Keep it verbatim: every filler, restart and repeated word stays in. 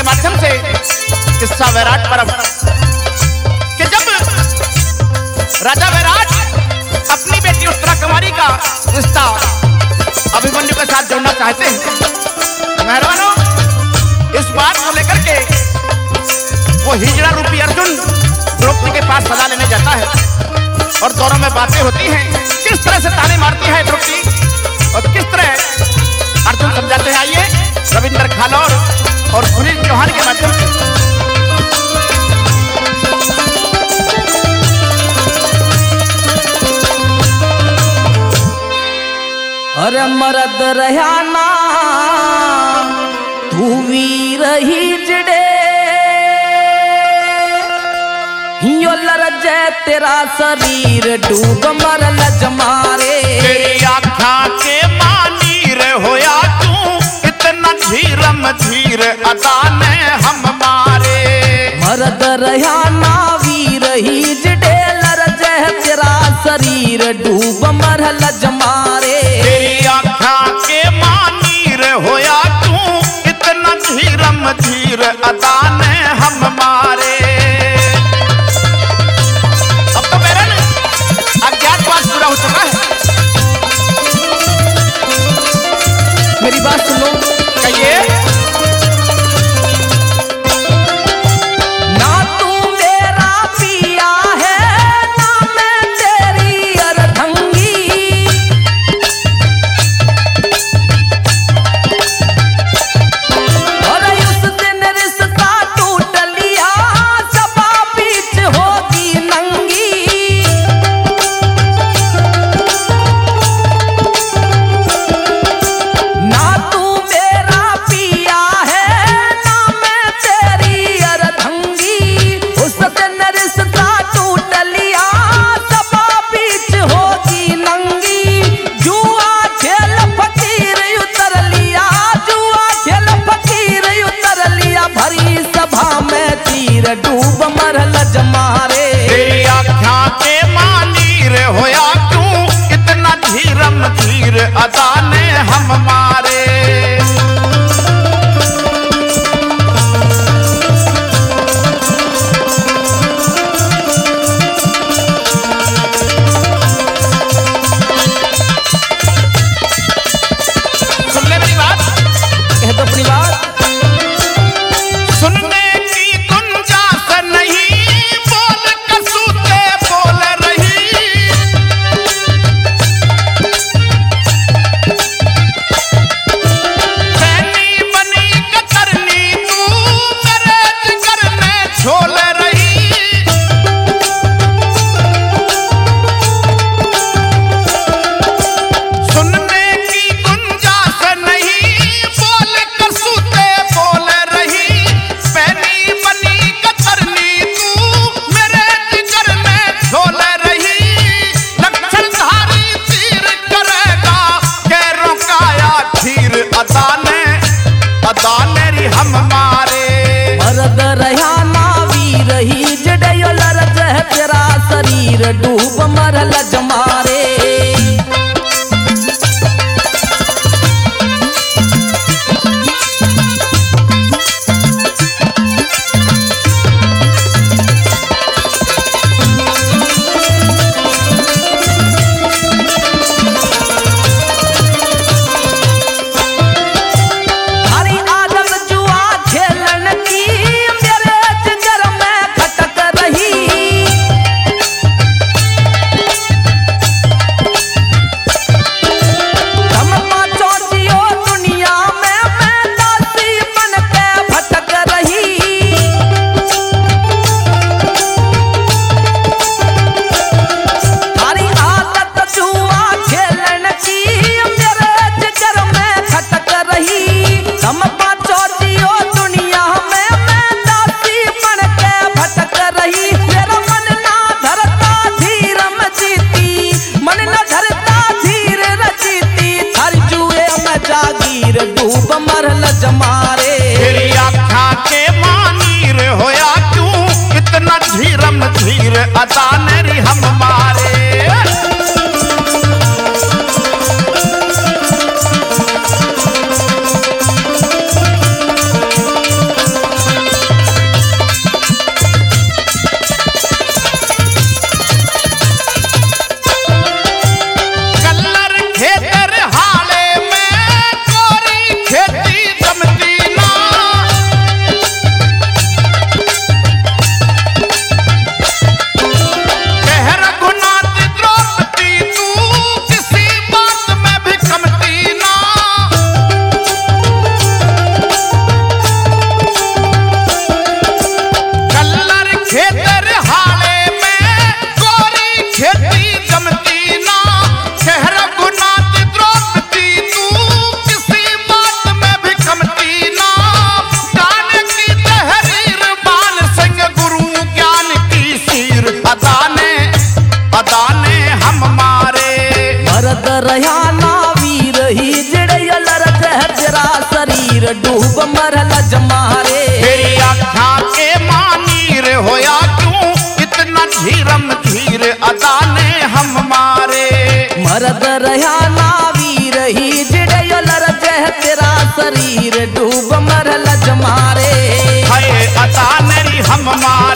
के माध्यम से किस्सा वैराट पर्व कि जब राजा वैराट अपनी बेटी उत्तरा कुमारी का रिश्ता अभिमन्यु के साथ जोड़ना चाहते हैं। मेहरबानों, इस बात को लेकर के वो हिजड़ा रूपी अर्जुन द्रौपदी के पास सलाह लेने जाता है और दोनों में बातें होती हैं। किस तरह से ताने मारती है द्रौपदी और किस तरह अर्जुन समझाते हैं। आइए रविंद्र खालौर और सुनील चौहान के माध्यम से। अरे मरद रहना तू वीर हिजड़े हियो लरजे तेरा शरीर डूब मरल जमारे। तेरी आँखा के मानी रे होया तू इतना धीरम धीर अदा ने हम मारे। मरद रहना वीर हिजड़े लरजे तेरा शरीर डूब मरल जमारे। तेरी आँखा के मानी रे होया तू इतना धीरम धीर अदा ने हम मारे। अब तो मेरा अज्ञातवास पूरा हो चुका है। मेरी बात सुनो। कहिए। ना तू मेरा पिया है ना मैं तेरी अर्धंगी। और उस दिन रिश्ता टूट लिया सभा बीच होगी नंगी। ना तू मेरा पिया है ना मैं तेरी अर्धंगी। उस दिन रिश्ता टूट लिया सभा बीच होगी नंगी। जुआ खेल फकीर उतर लिया जुआ खेल फकीर उतर लिया। भरी सभा में तीर डूब मरल जमारे। तेरी आँखा के मानी रे होया तू इतना धीरम धीर अदा ने हम मारे। सुन ले मेरी बात। कह दो अपनी बात। सुनने की गुंजाइश नहीं बोल कसूते बोल रही। पैनी बनी कतरनी तू मेरे जिगर में झोल रही। सुनने की गुंजाइश नहीं बोल कसूते बोल रही। पैनी बनी कतरनी तू मेरे जिगर में झोल रही। लक्षणधारी तीर करेगा गैरों का या धीर अदा ने अदा ने री हम मारे। मरद रहना वीर हिजड़े लरज तेरा शरीर डूब मरल जमारे। हरी आदत जुआ खेलन की मेरे जिगर में खटक रही। हम पाँचों जियो दुनिया में मैं दासी बन के भटक रही। हरी आदत जुआ खेलन की मेरे जिगर में खटक रही। हम पाँचों जियो दुनिया में मैं दासी बन के भटक रही। मेरा मन ना धरता धीरम जीती मन न धरता धीर रचीती। हर जुए में जागीर डूब मरल जमारे। तेरी आँखा के मानी रे होया तू इतना धीरम धीर अदा ने री हम मारे। रहा ना वीर ही जड़यल रह तेरा शरीर डूब मरल जमारे तेरी आख्या के मानीर होया क्यों इतना धीरम धीर अदा ने हम मारे। मरद रहा ना वीर ही जड़यल रह तेरा शरीर डूब मरल जमारे है अदा नेरी हम मारे।